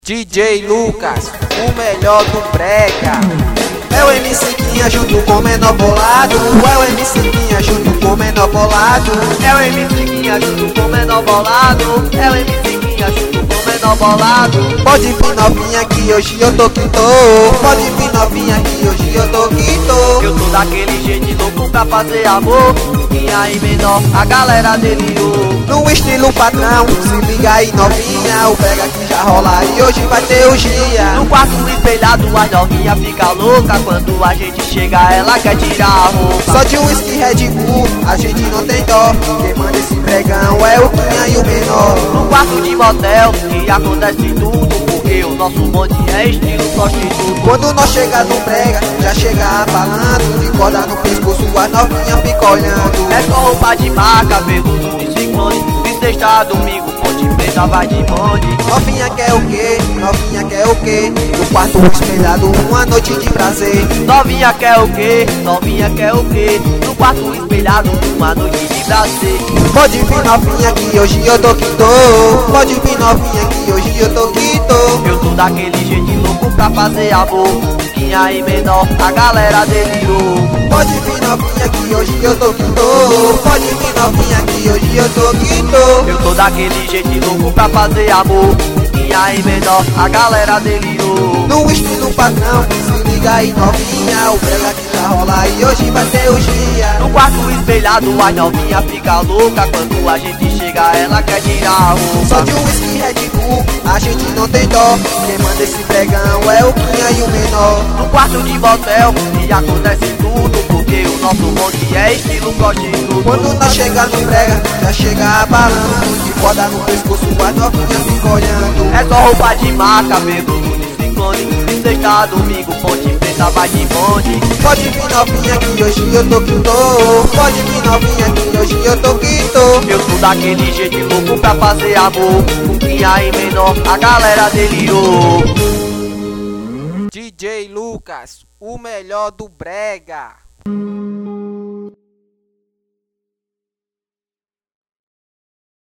DJ Lucas, o melhor do brega. É o MC Quinha junto com o menor bolado. É o MC Quinha junto com o menor bolado. É o MC Quinha junto com o menor bolado. É o MC Quinha junto com o menor bolado. Pode vir novinha que hoje eu tô que tô. Pode vir novinha que hoje eu tô que tô. Eu tô daquele jeito louco pra fazer amor. Quinha e menor, a galera delirou. No estilo padrão, se liga aí novinha. O brega que já rola e hoje vai ter o dia. No quarto espelhado as novinha fica louca. Quando a gente chega ela quer tirar a roupa. Só de whisky Red Bull, a gente não tem dó. Quem manda esse pregão é o Quinha e o menor. No quarto de motel que acontece tudo. Porque o nosso bonde é estilo prostituto. Quando nós chega no brega, já chega abalando. De corda no pescoço, a novinha fica olhando. É só roupa de marca, veludo de ciclone. Sexta, domingo, ponte preta, vai de bonde. Novinha quer o quê? Novinha quer o quê? No quarto espelhado, uma noite de prazer. Novinha quer o quê? Novinha quer o quê? No quarto espelhado, uma noite de prazer. Pode vir novinha que hoje eu tô que tô. Pode vir novinha que hoje eu tô que tô. Eu tô daquele jeito louco pra fazer amor. Quinha e menor, a galera delirou. Pode vir novinha que hoje eu tô que tô. Pode vir novinha que hoje eu tô que tô. Eu tô daquele jeito louco pra fazer amor. Quinha e menor, a galera delirou. No estilo padrão, se liga aí novinha. O brega que já rola e hoje vai ter o dia. No quarto espelhado a novinha fica louca. Quando a gente chega ela quer tirar a roupa. Só de whisky Red Bull, a gente não tem dó. Quem manda esse pregão é o Quinha e o menor. No quarto de motel e acontece tudo. Porque o nosso bonde é estilo prostituto. Quando nós chega no brega, já chega abalando. De corda no pescoço, a novinha fica olhando. É só roupa de marca, veludo de ciclone. De sexta, domingo, ponte preta, vai de bonde. Pode vir novinha que hoje eu tô que tô. Pode vir novinha que hoje eu tô que tô. Eu tô daquele jeito louco pra fazer amor. Com Quinha e menor, a galera delirou. DJ Lucas, o melhor do brega.